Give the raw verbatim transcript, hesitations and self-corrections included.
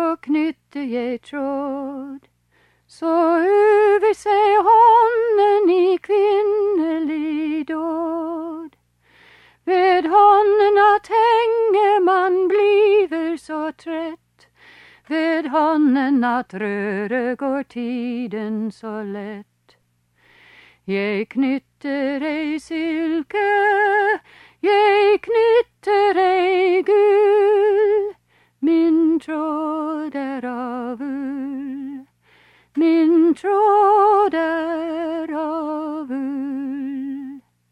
så knytte jeg tråd. Så över sig honnen i kvinnelig dåd. Ved honnen att hänge man bliver så trött. Ved honnen att röre går tiden så lätt. Jeg knytter ei silke, jeg knytter ei gull. Min tråd är av ull, min tråd är